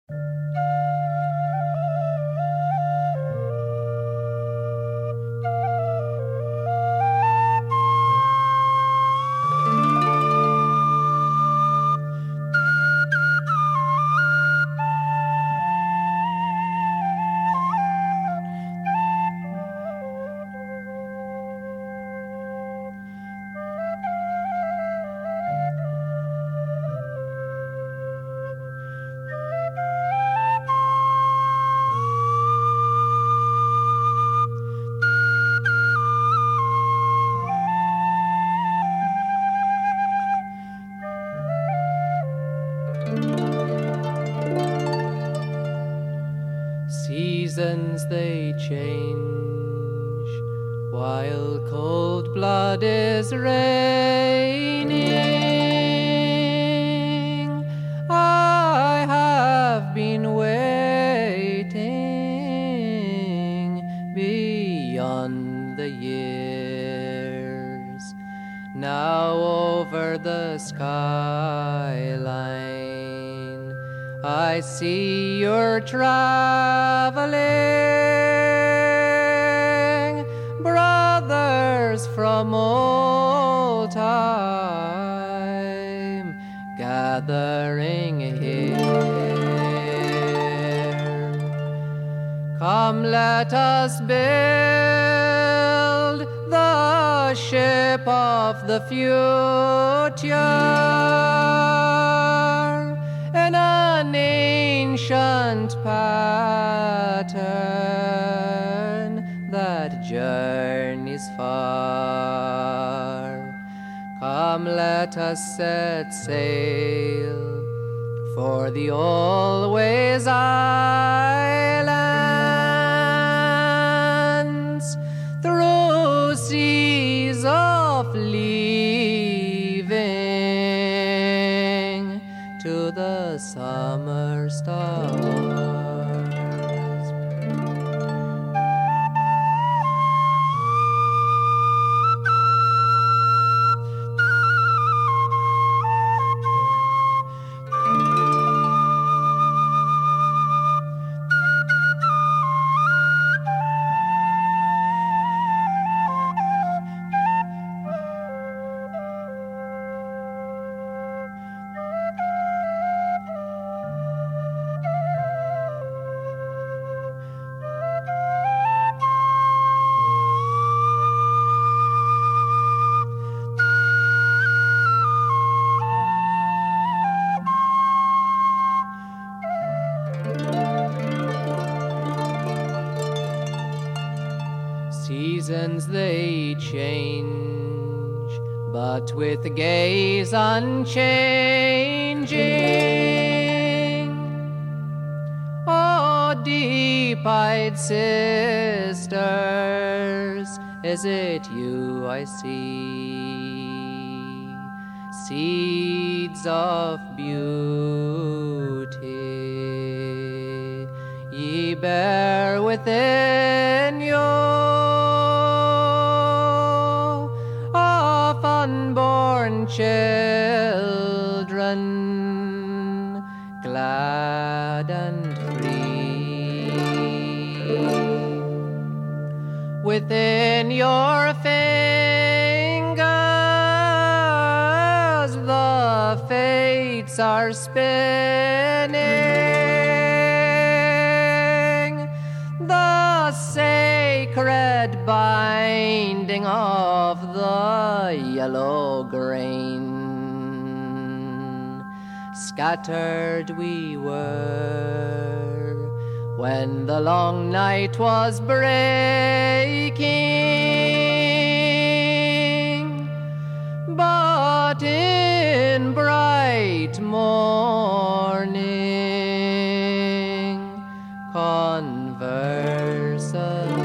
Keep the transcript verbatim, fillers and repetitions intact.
Seasons they change while cold blood is raining. I have been waiting beyond the years. Now over the skyline I see you're traveling, brothers from old time, gathering here. Come, let us build the ship of the future in an ancient pattern that journeys far. Come, let us set sail for the always islands, through seas of leaving to the summer stars. Seasons they change, but with gaze unchanging. Oh, deep-eyed sisters, is it you I see? Seeds of beauty ye bear within you, of unborn children, glad and free. Within your fingers the fates are spinning, the sacred binding of the yellow grain. Scattered we were when the long night was breaking, but in bright morning converse